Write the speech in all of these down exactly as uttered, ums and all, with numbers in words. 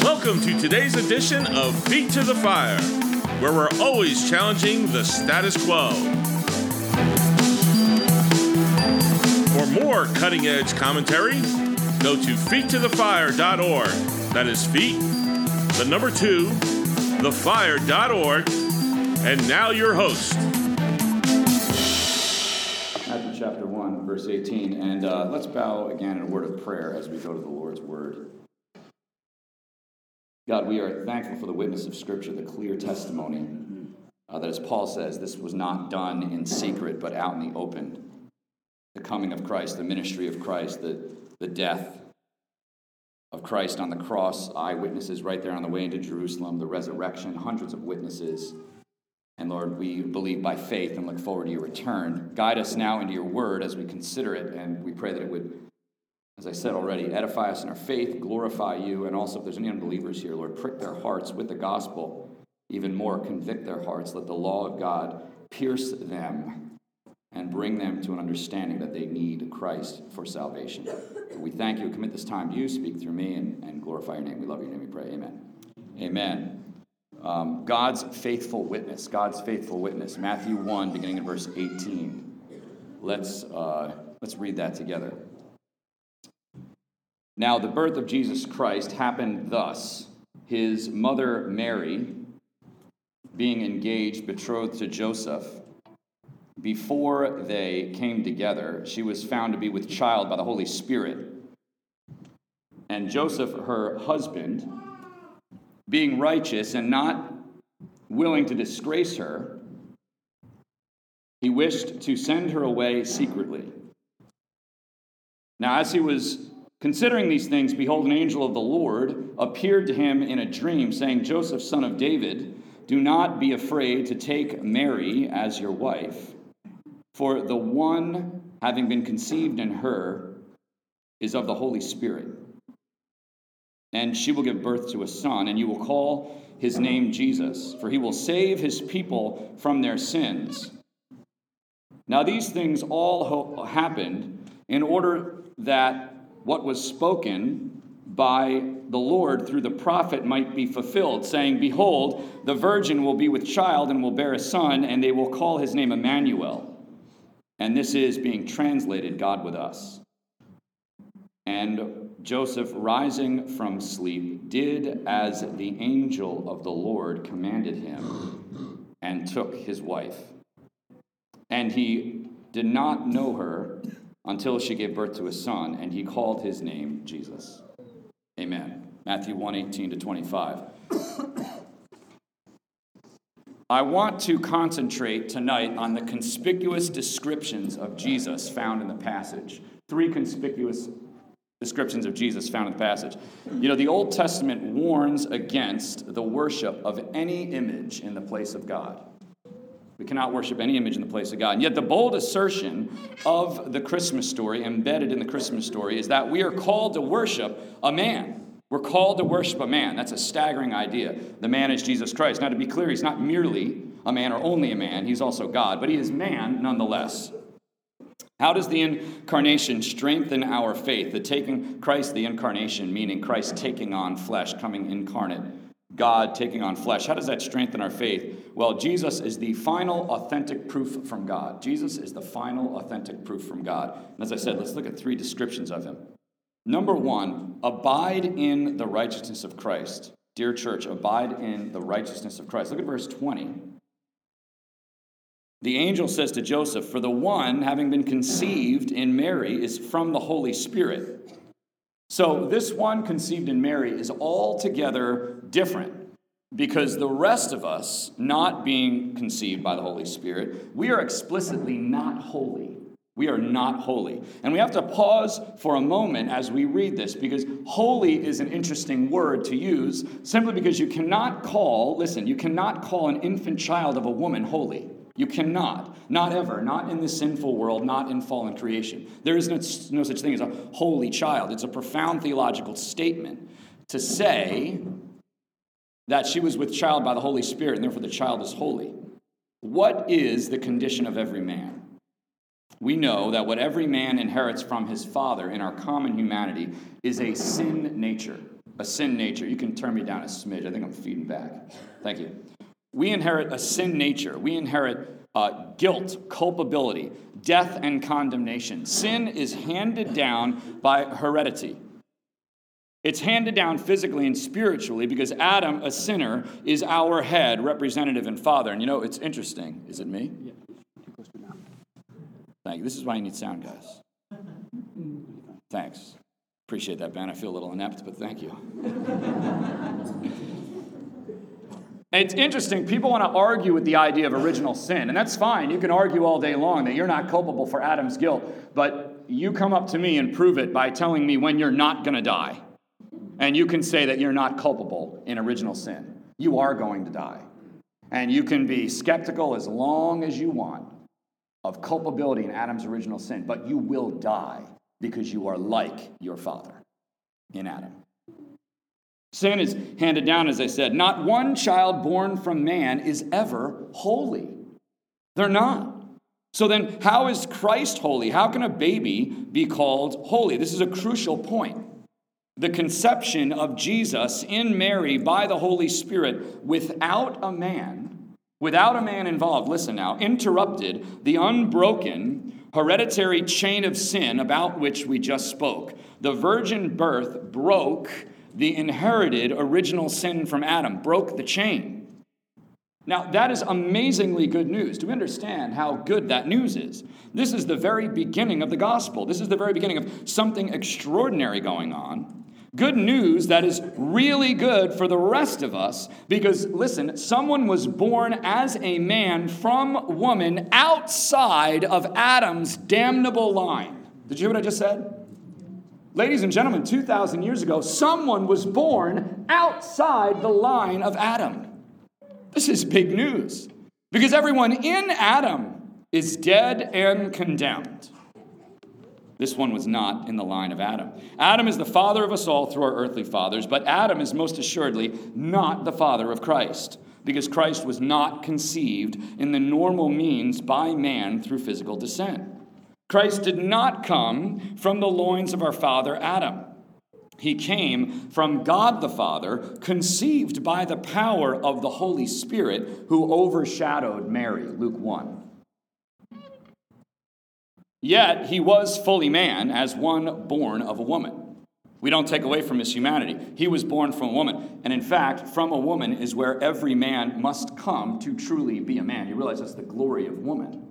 Welcome to today's edition of Feet to the Fire, where we're always challenging the status quo. For more cutting-edge commentary, go to feet to the fire dot org. That is feet, the number two, the fire dot org. And now your host. Matthew chapter one, verse eighteen. And uh, let's bow again in a word of prayer as we go to the Lord's word. God, we are thankful for the witness of Scripture, the clear testimony uh, that, as Paul says, this was not done in secret, but out in the open. The coming of Christ, the ministry of Christ, the, the death of Christ on the cross, eyewitnesses right there on the way into Jerusalem, the resurrection, hundreds of witnesses. And Lord, we believe by faith and look forward to your return. Guide us now into your word as we consider it, and we pray that it would, as I said already, edify us in our faith, glorify you, and also if there's any unbelievers here, Lord, prick their hearts with the gospel, even more, convict their hearts. Let the law of God pierce them and bring them to an understanding that they need Christ for salvation. We thank you. Commit this time to you. Speak through me and, and glorify your name. We love your name. We pray. Amen. Amen. Um, God's faithful witness. God's faithful witness. Matthew one, beginning in verse eighteen. Let's uh, let's read that together. Now, the birth of Jesus Christ happened thus. His mother Mary, being engaged, betrothed to Joseph, before they came together, she was found to be with child by the Holy Spirit. And Joseph, her husband, being righteous and not willing to disgrace her, he wished to send her away secretly. Now, as he was considering these things, behold, an angel of the Lord appeared to him in a dream, saying, Joseph, son of David, do not be afraid to take Mary as your wife, for the one having been conceived in her is of the Holy Spirit. And she will give birth to a son, and you will call his name Jesus, for he will save his people from their sins. Now these things all ho- happened in order that what was spoken by the Lord through the prophet might be fulfilled, saying, Behold, the virgin will be with child and will bear a son, and they will call his name Emmanuel. And this is, being translated, God with us. And Joseph, rising from sleep, did as the angel of the Lord commanded him, and took his wife. And he did not know her until she gave birth to a son, and he called his name Jesus. Amen. Matthew one, eighteen to twenty-five. I want to concentrate tonight on the conspicuous descriptions of Jesus found in the passage. Three conspicuous descriptions of Jesus found in the passage. You know, the Old Testament warns against the worship of any image in the place of God. We cannot worship any image in the place of God. And yet the bold assertion of the Christmas story, embedded in the Christmas story, is that we are called to worship a man. We're called to worship a man. That's a staggering idea. The man is Jesus Christ. Now, to be clear, he's not merely a man or only a man. He's also God, but he is man nonetheless. How does the incarnation strengthen our faith? The taking Christ, the incarnation, meaning Christ taking on flesh, coming incarnate, God taking on flesh. How does that strengthen our faith? Well, Jesus is the final authentic proof from God. Jesus is the final authentic proof from God. And as I said, let's look at three descriptions of him. Number one, abide in the righteousness of Christ. Dear church, abide in the righteousness of Christ. Look at verse twenty. The angel says to Joseph, for the one having been conceived in Mary is from the Holy Spirit. So this one conceived in Mary is altogether different, because the rest of us, not being conceived by the Holy Spirit, we are explicitly not holy. We are not holy. And we have to pause for a moment as we read this, because holy is an interesting word to use, simply because you cannot call, listen, you cannot call an infant child of a woman holy. You cannot. Not ever. Not in this sinful world. Not in fallen creation. There is no, no such thing as a holy child. It's a profound theological statement to say that she was with child by the Holy Spirit, and therefore the child is holy. What is the condition of every man? We know that what every man inherits from his father in our common humanity is a sin nature. a sin nature. You can turn me down a smidge. I think I'm feeding back. Thank you. We inherit a sin nature. We inherit uh, guilt, culpability, death, and condemnation. Sin is handed down by heredity. It's handed down physically and spiritually because Adam, a sinner, is our head, representative, and father. And you know, it's interesting. Is it me? Yeah. Thank you. This is why you need sound, guys. Thanks. Appreciate that, Ben. I feel a little inept, but thank you. And it's interesting. People want to argue with the idea of original sin, and that's fine. You can argue all day long that you're not culpable for Adam's guilt, but you come up to me and prove it by telling me when you're not going to die. And you can say that you're not culpable in original sin. You are going to die. And you can be skeptical as long as you want of culpability in Adam's original sin, but you will die because you are like your father in Adam. Sin is handed down, as I said. Not one child born from man is ever holy. They're not. So then, how is Christ holy? How can a baby be called holy? This is a crucial point. The conception of Jesus in Mary by the Holy Spirit without a man, without a man involved, listen now, interrupted the unbroken hereditary chain of sin about which we just spoke. The virgin birth broke the inherited original sin from Adam, broke the chain. Now, that is amazingly good news. Do we understand how good that news is? This is the very beginning of the gospel. This is the very beginning of something extraordinary going on. Good news that is really good for the rest of us because, listen, someone was born as a man from woman outside of Adam's damnable line. Did you hear what I just said? Ladies and gentlemen, two thousand years ago, someone was born outside the line of Adam. This is big news because everyone in Adam is dead and condemned. This one was not in the line of Adam. Adam is the father of us all through our earthly fathers, but Adam is most assuredly not the father of Christ because Christ was not conceived in the normal means by man through physical descent. Christ did not come from the loins of our father Adam. He came from God the Father, conceived by the power of the Holy Spirit who overshadowed Mary, Luke one. Yet he was fully man as one born of a woman. We don't take away from his humanity. He was born from a woman. And in fact, from a woman is where every man must come to truly be a man. You realize that's the glory of woman.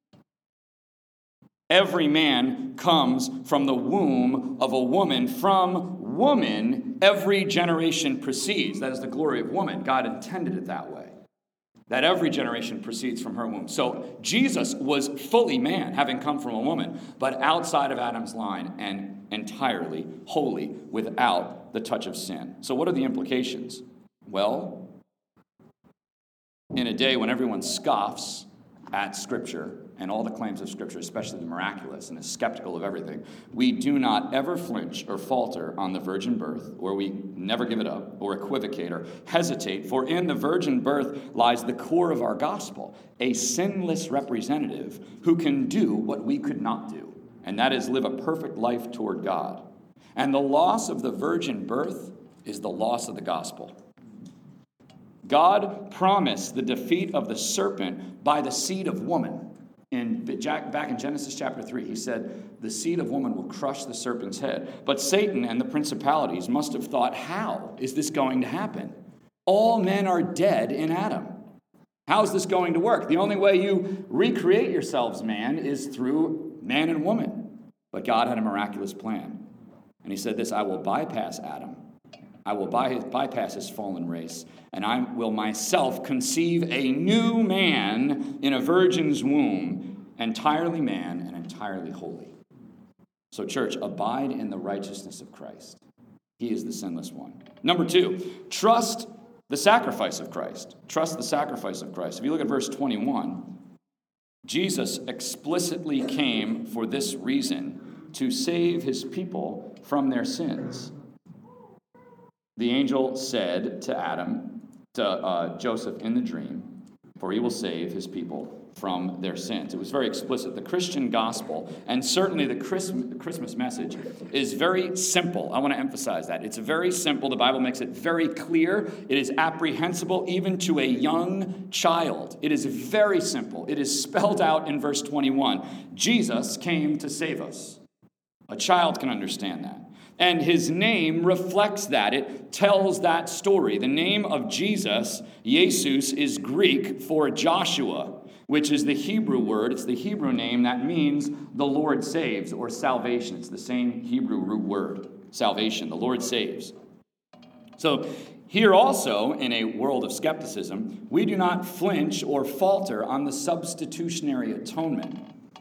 Every man comes from the womb of a woman. From woman, every generation proceeds. That is the glory of woman. God intended it that way. That every generation proceeds from her womb. So Jesus was fully man, having come from a woman, but outside of Adam's line and entirely holy without the touch of sin. So what are the implications? Well, in a day when everyone scoffs at Scripture and all the claims of Scripture, especially the miraculous, and is skeptical of everything, we do not ever flinch or falter on the virgin birth, or we never give it up, or equivocate or hesitate, for in the virgin birth lies the core of our gospel, a sinless representative who can do what we could not do, and that is live a perfect life toward God. And the loss of the virgin birth is the loss of the gospel. God promised the defeat of the serpent by the seed of woman. In, back in Genesis chapter three, he said, the seed of woman will crush the serpent's head. But Satan and the principalities must have thought, how is this going to happen? All men are dead in Adam. How is this going to work? The only way you recreate yourselves, man, is through man and woman. But God had a miraculous plan. And he said this, I will bypass Adam. I will by his, bypass his fallen race, and I will myself conceive a new man in a virgin's womb, entirely man and entirely holy. So, church, abide in the righteousness of Christ. He is the sinless one. Number two, trust the sacrifice of Christ. Trust the sacrifice of Christ. If you look at verse twenty-one, Jesus explicitly came for this reason, to save his people from their sins. The angel said to Adam, to uh, Joseph in the dream, for he will save his people from their sins. It was very explicit. The Christian gospel, and certainly the Christmas message, is very simple. I want to emphasize that. It's very simple. The Bible makes it very clear. It is apprehensible even to a young child. It is very simple. It is spelled out in verse twenty-one. Jesus came to save us. A child can understand that. And his name reflects that. It tells that story. The name of Jesus, Jesus, is Greek for Joshua, which is the Hebrew word. It's the Hebrew name that means the Lord saves or salvation. It's the same Hebrew root word, salvation. The Lord saves. So here also, in a world of skepticism, we do not flinch or falter on the substitutionary atonement.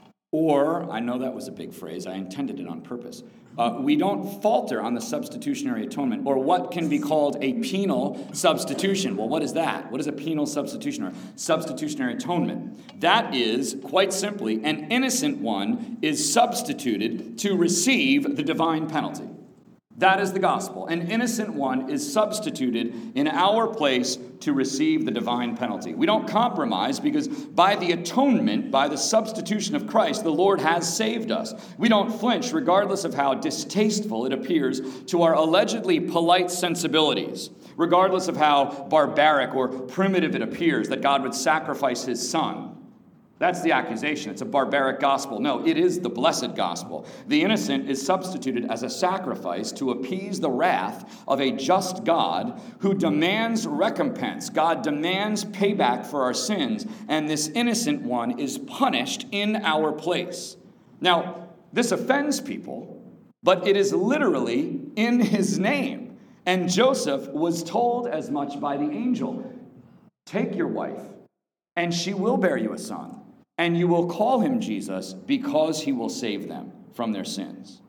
Or, I know that was a big phrase, I intended it on purpose. Uh, we don't falter on the substitutionary atonement, or what can be called a penal substitution. Well, what is that? What is a penal substitution or substitutionary atonement? That is, quite simply, an innocent one is substituted to receive the divine penalty. That is the gospel. An innocent one is substituted in our place to receive the divine penalty. We don't compromise because by the atonement, by the substitution of Christ, the Lord has saved us. We don't flinch regardless of how distasteful it appears to our allegedly polite sensibilities, regardless of how barbaric or primitive it appears that God would sacrifice his son. That's the accusation. It's a barbaric gospel. No, it is the blessed gospel. The innocent is substituted as a sacrifice to appease the wrath of a just God who demands recompense. God demands payback for our sins, and this innocent one is punished in our place. Now, this offends people, but it is literally in his name. And Joseph was told as much by the angel. Take your wife, and she will bear you a son. And you will call him Jesus because he will save them from their sins.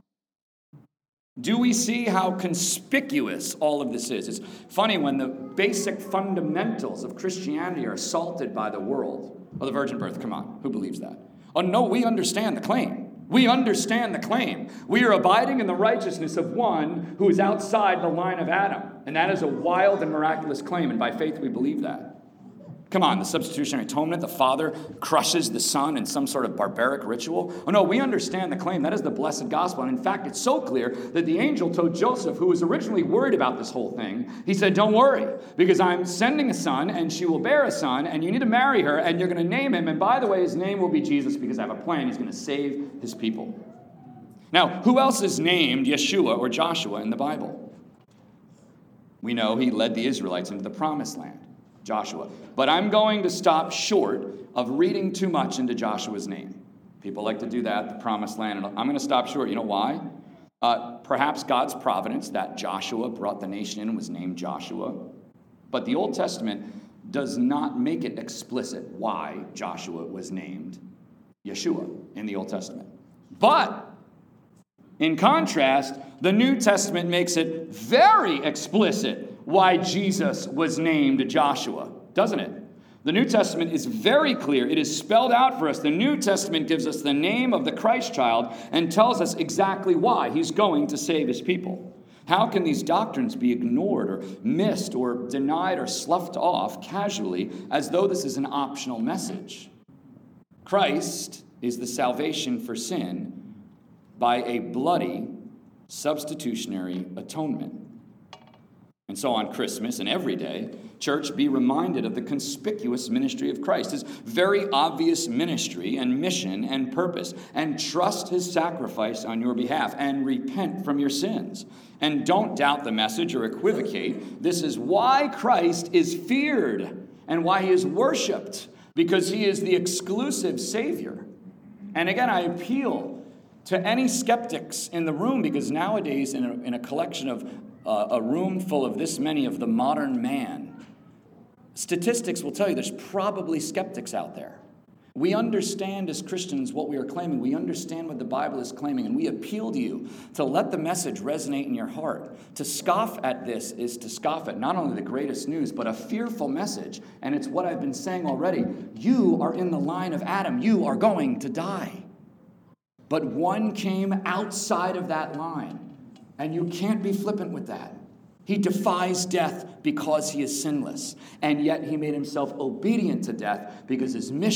Do we see how conspicuous all of this is? It's funny when the basic fundamentals of Christianity are assaulted by the world. Oh, the virgin birth, come on, who believes that? Oh, no, we understand the claim. We understand the claim. We are abiding in the righteousness of one who is outside the line of Adam. And that is a wild and miraculous claim, and by faith we believe that. Come on, the substitutionary atonement, the Father crushes the Son in some sort of barbaric ritual. Oh no, we understand the claim. That is the blessed gospel. And in fact, it's so clear that the angel told Joseph, who was originally worried about this whole thing, he said, don't worry, because I'm sending a son, and she will bear a son, and you need to marry her, and you're going to name him. And by the way, his name will be Jesus, because I have a plan. He's going to save his people. Now, who else is named Yeshua or Joshua in the Bible? We know he led the Israelites into the promised land. Joshua. But I'm going to stop short of reading too much into Joshua's name. People like to do that, the promised land. And I'm going to stop short. You know why? Uh, perhaps God's providence that Joshua brought the nation in and was named Joshua. But the Old Testament does not make it explicit why Joshua was named Yeshua in the Old Testament. But in contrast, the New Testament makes it very explicit why Jesus was named Joshua, doesn't it? The New Testament is very clear. It is spelled out for us. The New Testament gives us the name of the Christ child and tells us exactly why he's going to save his people. How can these doctrines be ignored or missed or denied or sloughed off casually as though this is an optional message? Christ is the salvation for sin by a bloody substitutionary atonement. And so on Christmas and every day, church, be reminded of the conspicuous ministry of Christ, his very obvious ministry and mission and purpose, and trust his sacrifice on your behalf and repent from your sins. And don't doubt the message or equivocate. This is why Christ is feared and why he is worshiped, because he is the exclusive Savior. And again, I appeal to any skeptics in the room, because nowadays in a, in a collection of uh, a room full of this many of the modern man, statistics will tell you there's probably skeptics out there. We understand as Christians what we are claiming. We understand what the Bible is claiming, and we appeal to you to let the message resonate in your heart. To scoff at this is to scoff at not only the greatest news, but a fearful message. And it's what I've been saying already. You are in the line of Adam. You are going to die. But one came outside of that line, and you can't be flippant with that. He defies death because he is sinless, and yet he made himself obedient to death because his mission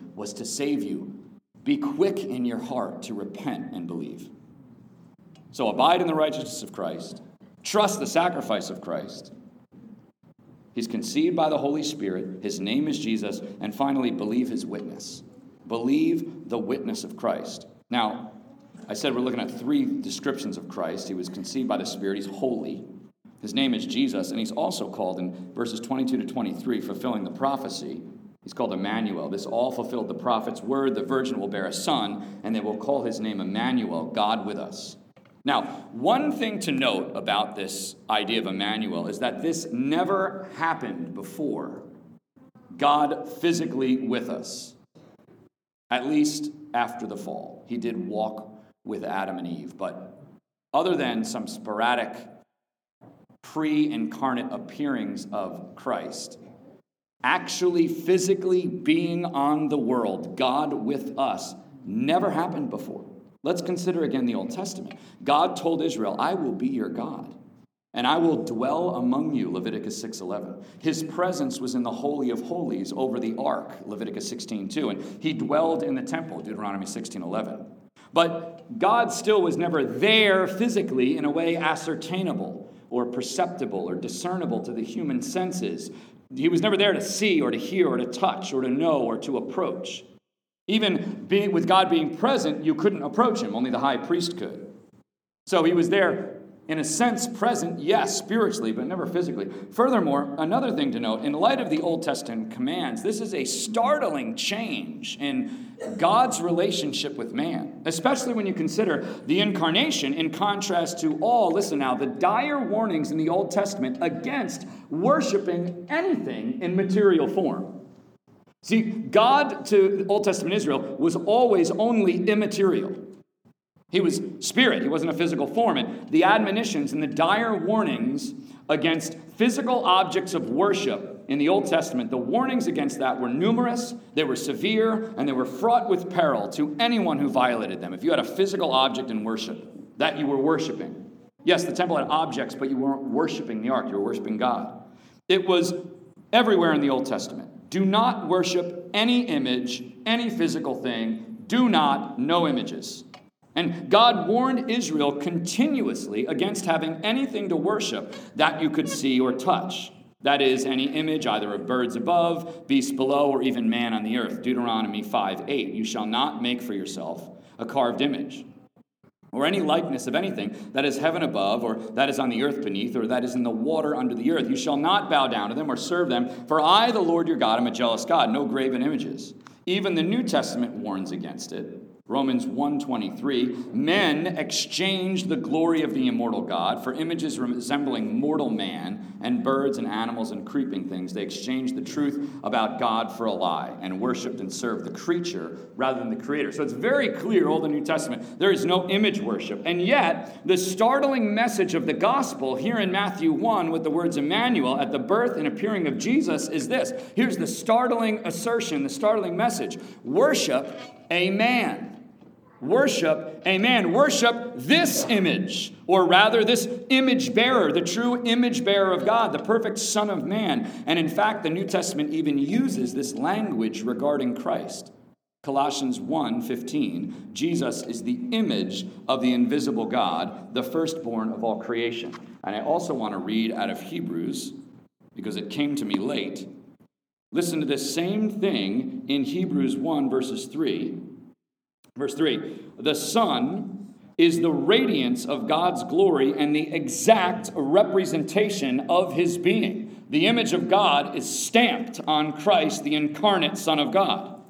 was to save you. Be quick in your heart to repent and believe. So abide in the righteousness of Christ. Trust the sacrifice of Christ. He's conceived by the Holy Spirit. His name is Jesus. And finally, believe his witness. Believe the witness of Christ. Now, I said we're looking at three descriptions of Christ. He was conceived by the Spirit. He's holy. His name is Jesus. And he's also called in verses twenty-two to twenty-three, fulfilling the prophecy. He's called Emmanuel. This all fulfilled the prophet's word. The virgin will bear a son, and they will call his name Emmanuel, God with us. Now, one thing to note about this idea of Emmanuel is that this never happened before. God physically with us, at least after the fall. He did walk with Adam and Eve, but other than some sporadic pre-incarnate appearings of Christ, actually physically being on the world, God with us, never happened before. Let's consider again the Old Testament. God told Israel, I will be your God, and I will dwell among you, Leviticus six eleven. His presence was in the Holy of Holies over the ark, Leviticus sixteen two, and he dwelled in the temple, Deuteronomy sixteen eleven. But God still was never there physically in a way ascertainable or perceptible or discernible to the human senses. He was never there to see or to hear or to touch or to know or to approach. Even being, with God being present, you couldn't approach him. Only the high priest could. So he was there, in a sense, present, yes, spiritually, but never physically. Furthermore, another thing to note, in light of the Old Testament commands, this is a startling change in God's relationship with man, especially when you consider the incarnation in contrast to all, listen now, the dire warnings in the Old Testament against worshiping anything in material form. See, God to Old Testament Israel was always only immaterial. He was spirit. He wasn't a physical form. And the admonitions and the dire warnings against physical objects of worship in the Old Testament, the warnings against that were numerous, they were severe, and they were fraught with peril to anyone who violated them. If you had a physical object in worship that you were worshiping, yes, the temple had objects, but you weren't worshiping the ark. You were worshiping God. It was everywhere in the Old Testament. Do not worship any image, any physical thing. Do not, no images. And God warned Israel continuously against having anything to worship that you could see or touch. That is, any image either of birds above, beasts below, or even man on the earth. Deuteronomy five eight. You shall not make for yourself a carved image, or any likeness of anything that is heaven above, or that is on the earth beneath, or that is in the water under the earth. You shall not bow down to them or serve them, for I, the Lord your God, am a jealous God, no graven images. Even the New Testament warns against it. Romans one twenty-three, men exchanged the glory of the immortal God for images resembling mortal man and birds and animals and creeping things. They exchanged the truth about God for a lie and worshipped and served the creature rather than the creator. So it's very clear, Old and New Testament, there is no image worship. And yet, the startling message of the gospel here in Matthew one with the words Emmanuel at the birth and appearing of Jesus is this. Here's the startling assertion, the startling message. Worship a man. Worship a man. Worship this image, or rather this image bearer, the true image bearer of God, the perfect Son of Man. And in fact, the New Testament even uses this language regarding Christ. Colossians one fifteen, Jesus is the image of the invisible God, the firstborn of all creation. And I also want to read out of Hebrews, because it came to me late. Listen to this same thing in Hebrews one, verses three. Verse three, the Son is the radiance of God's glory and the exact representation of his being. The image of God is stamped on Christ, the incarnate Son of God.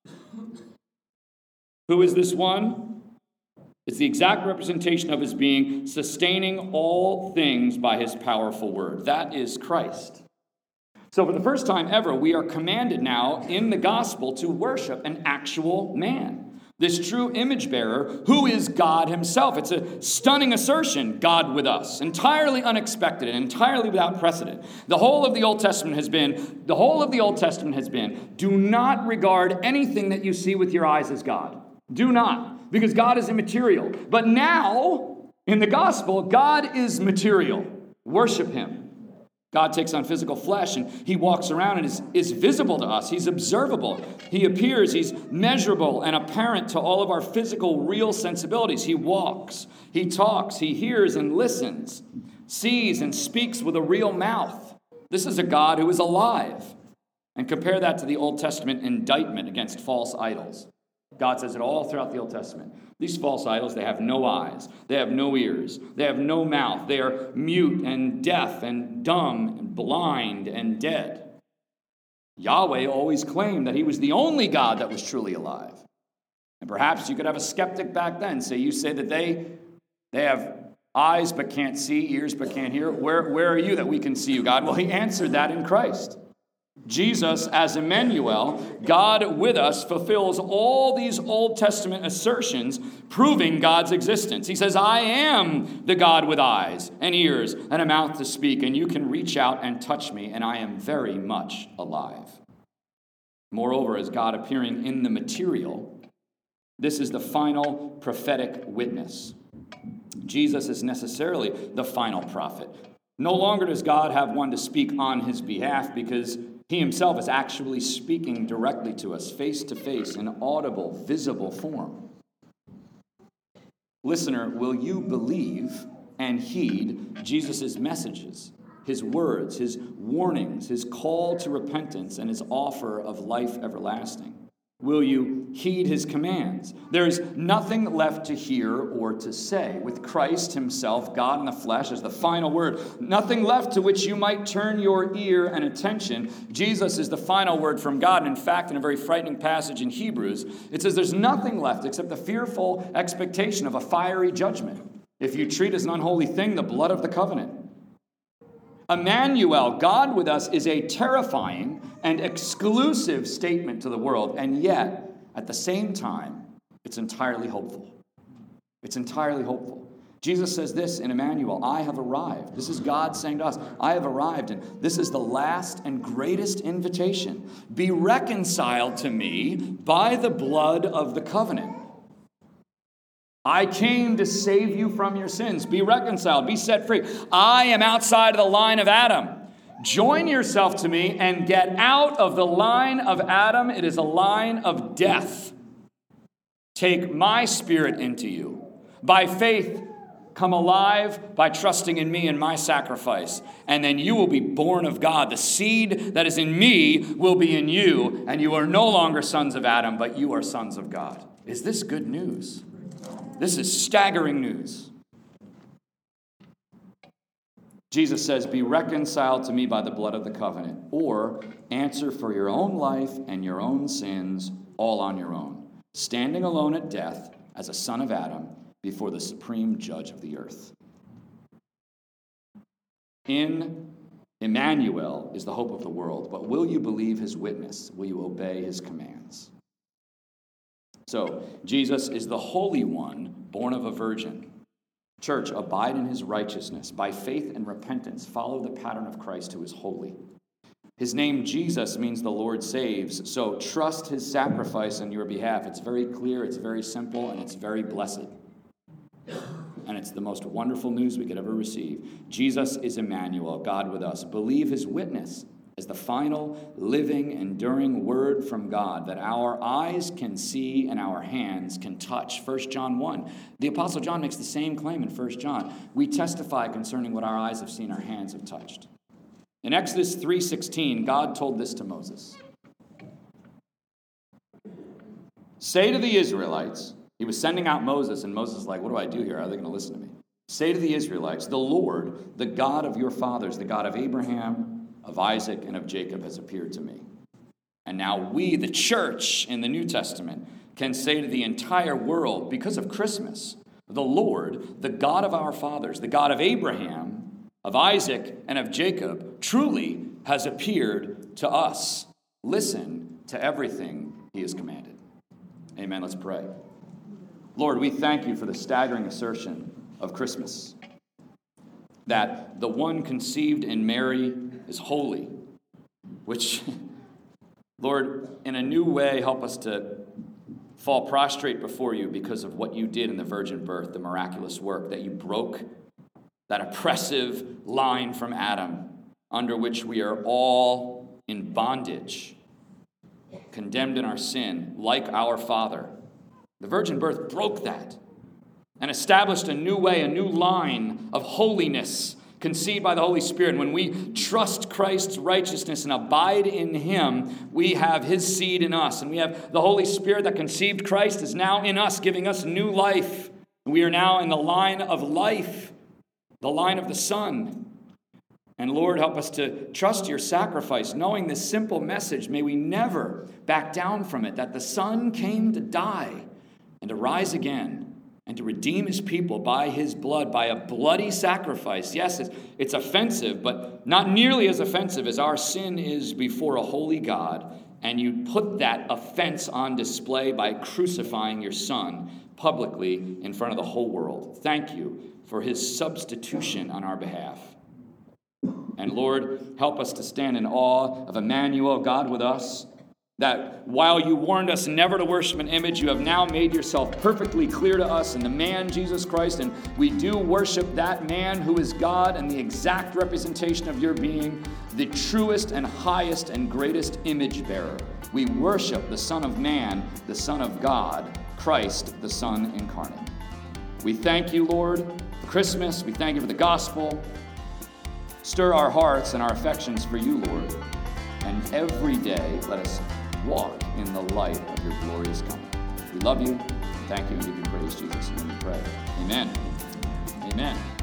Who is this one? It's the exact representation of his being, sustaining all things by his powerful word. That is Christ. So for the first time ever, we are commanded now in the gospel to worship an actual man. This true image bearer, who is God himself. It's a stunning assertion, God with us. Entirely unexpected and entirely without precedent. The whole of the Old Testament has been, the whole of the Old Testament has been, do not regard anything that you see with your eyes as God. Do not, because God is immaterial. But now, in the gospel, God is material. Worship him. God takes on physical flesh and he walks around and is, is visible to us. He's observable. He appears. He's measurable and apparent to all of our physical, real sensibilities. He walks. He talks. He hears and listens, sees and speaks with a real mouth. This is a God who is alive. And compare that to the Old Testament indictment against false idols. God says it all throughout the Old Testament. These false idols, they have no eyes, they have no ears, they have no mouth, they are mute and deaf and dumb and blind and dead. Yahweh always claimed that he was the only God that was truly alive. And perhaps you could have a skeptic back then say, you say that they, they have eyes but can't see, ears but can't hear. Where, where are you that we can see you, God? Well, he answered that in Christ. Jesus, as Emmanuel, God with us, fulfills all these Old Testament assertions, proving God's existence. He says, I am the God with eyes and ears and a mouth to speak, and you can reach out and touch me, and I am very much alive. Moreover, as God appearing in the material, this is the final prophetic witness. Jesus is necessarily the final prophet. No longer does God have one to speak on his behalf, because he himself is actually speaking directly to us, face to face, in audible, visible form. Listener, will you believe and heed Jesus' messages, his words, his warnings, his call to repentance, and his offer of life everlasting? Will you heed his commands? There is nothing left to hear or to say. With Christ himself, God in the flesh, as the final word, nothing left to which you might turn your ear and attention. Jesus is the final word from God. And in fact, in a very frightening passage in Hebrews, it says there's nothing left except the fearful expectation of a fiery judgment if you treat as an unholy thing the blood of the covenant. Emmanuel, God with us, is a terrifying and exclusive statement to the world, and yet, at the same time, it's entirely hopeful. It's entirely hopeful. Jesus says this in Emmanuel, I have arrived. This is God saying to us, I have arrived, and this is the last and greatest invitation. Be reconciled to me by the blood of the covenant. I came to save you from your sins. Be reconciled. Be set free. I am outside of the line of Adam. Join yourself to me and get out of the line of Adam. It is a line of death. Take my spirit into you. By faith, come alive by trusting in me and my sacrifice. And then you will be born of God. The seed that is in me will be in you. And you are no longer sons of Adam, but you are sons of God. Is this good news? This is staggering news. Jesus says, be reconciled to me by the blood of the covenant, or answer for your own life and your own sins all on your own, standing alone at death as a son of Adam before the supreme judge of the earth. In Emmanuel is the hope of the world, but will you believe his witness? Will you obey his commands? So, Jesus is the Holy One, born of a virgin. Church, abide in his righteousness. By faith and repentance, follow the pattern of Christ who is holy. His name, Jesus, means the Lord saves. So trust his sacrifice on your behalf. It's very clear, it's very simple, and it's very blessed. And it's the most wonderful news we could ever receive. Jesus is Emmanuel, God with us. Believe his witness as the final, living, enduring word from God that our eyes can see and our hands can touch. First John one. The Apostle John makes the same claim in First John. We testify concerning what our eyes have seen, our hands have touched. In Exodus three sixteen, God told this to Moses. Say to the Israelites, he was sending out Moses, and Moses is like, what do I do here? Are they going to listen to me? Say to the Israelites, the Lord, the God of your fathers, the God of Abraham, of Isaac, and of Jacob has appeared to me. And now we, the church in the New Testament, can say to the entire world, because of Christmas, the Lord, the God of our fathers, the God of Abraham, of Isaac, and of Jacob, truly has appeared to us. Listen to everything he has commanded. Amen. Let's pray. Lord, we thank you for the staggering assertion of Christmas, that the one conceived in Mary is holy, which, Lord, in a new way, help us to fall prostrate before you because of what you did in the virgin birth, the miraculous work, that you broke that oppressive line from Adam under which we are all in bondage, condemned in our sin, like our Father. The virgin birth broke that and established a new way, a new line of holiness conceived by the Holy Spirit. And when we trust Christ's righteousness and abide in him, we have his seed in us. And we have the Holy Spirit that conceived Christ is now in us, giving us new life. We are now in the line of life, the line of the Son. And Lord, help us to trust your sacrifice, knowing this simple message. May we never back down from it, that the Son came to die and to rise again, and to redeem his people by his blood, by a bloody sacrifice. Yes, it's, it's offensive, but not nearly as offensive as our sin is before a holy God. And you put that offense on display by crucifying your Son publicly in front of the whole world. Thank you for his substitution on our behalf. And Lord, help us to stand in awe of Emmanuel, God with us, that while you warned us never to worship an image, you have now made yourself perfectly clear to us in the man Jesus Christ, and we do worship that man who is God and the exact representation of your being, the truest and highest and greatest image bearer. We worship the Son of Man, the Son of God, Christ, the Son incarnate. We thank you, Lord, for Christmas. We thank you for the gospel. Stir our hearts and our affections for you, Lord, and every day let us walk in the light of your glorious coming. We love you. Thank you and give you praise, Jesus. In your name we pray. Amen. Amen.